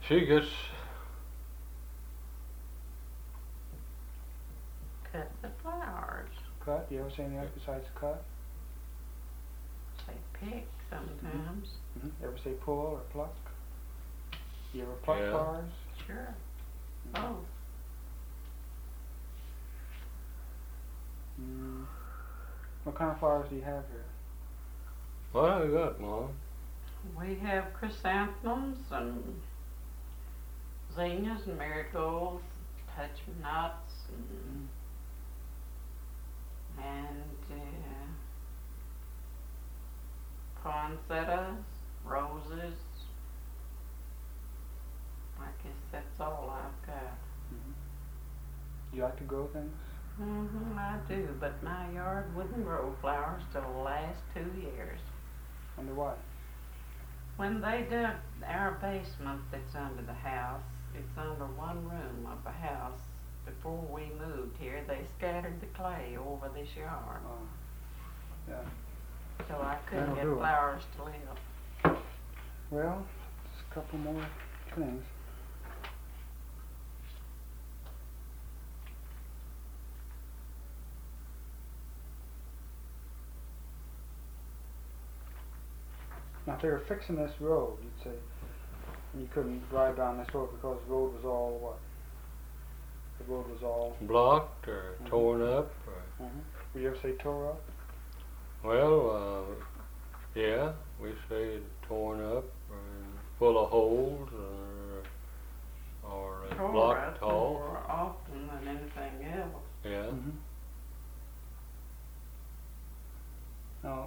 She gets Cut the flowers. Cut? You ever say anything else besides cut? Say pick sometimes. Mm-hmm. Ever say pull or pluck? You ever pluck Yeah. flowers? Sure. Mm-hmm. Oh, Mm. What kind of flowers do you have here? what I got, Mom? we have chrysanthemums and zinnias and marigolds, touch-me-nots and poinsettias, roses. I guess that's all I've got. You like to grow things? I do, but my yard wouldn't grow flowers till the last 2 years. Wonder why? When they dug our basement that's under the house, it's under one room of the house. Before we moved here, they scattered the clay over this yard, Oh, yeah. so I couldn't That'll get do it. flowers to live. Well, just a couple more things. Now, if they were fixing this road, you'd say you couldn't drive down this road because the road was all what? The road was all. Blocked or torn up? Or, Would you ever say tore up? well, yeah, we say torn up or full of holes or Tore blocked up tall. more often than anything else. Yeah. Now,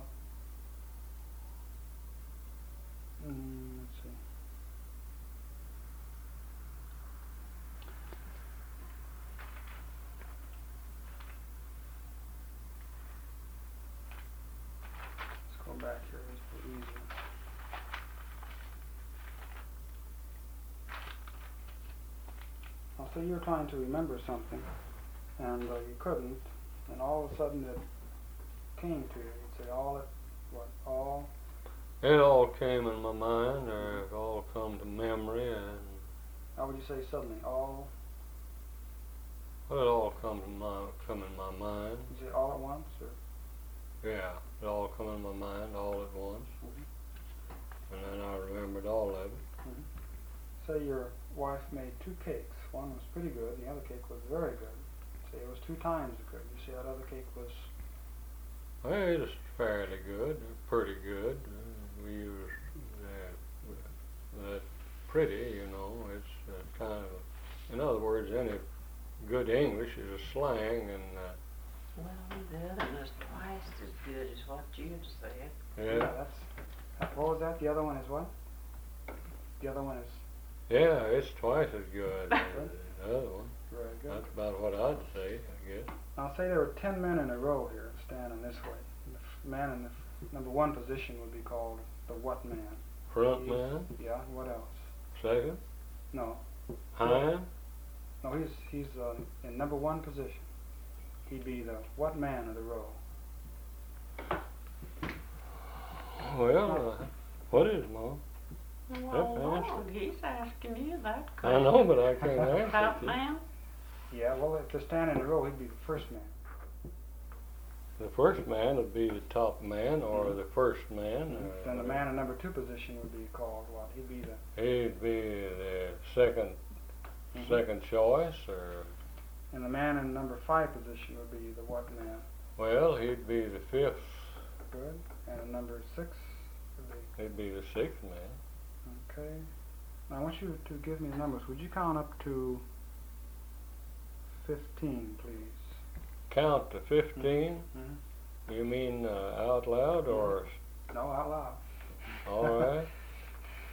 let's see. Let's go back here. It's a little easier. Now, say you were trying to remember something, and you couldn't, and all of a sudden it came to you. You'd say all at what? All. It all came in my mind, or it all come to memory, and How would you say suddenly? All. well, it all come in my mind. You say all at once, or? Yeah, it all come in my mind all at once, and then I remembered all of it. Say your wife made 2 cakes. One was pretty good, and the other cake was very good. Say it was 2 times as good. You say that other cake was. Well, it's fairly good, pretty good. We use that pretty, you know. It's kind of, in other words, any good English is a slang, and Well, the other one is twice as good as what you've said. yeah, That's. What was that? The other one is what? The other one is yeah, it's twice as good as the other one. very good. That's about what I'd say, I guess. Now say there were 10 men in a row here standing this way. The man in the number 1 position would be called the what man? Front man, Yeah. What else? second, No. hind, No. He's in number 1 position. He'd be the what man of the row? well, what is, Mom? Well, answer. Lord, he's asking you that I question. know, but I can't answer Top it. man? Yeah. Well, if they're standing in a row, he'd be the first man. The first man would be the top man, or the first man. Then the man in number 2 position would be called what? He'd be the. He'd be the second choice, or And the man in number 5 position would be the what man? well, he'd be the fifth. Good. And in number 6 would be. He'd be the sixth man. Okay. Now I want you to give me the numbers. Would you count up to 15, please? Count to 15. Mm-hmm. You mean out loud, or No, out loud. all right?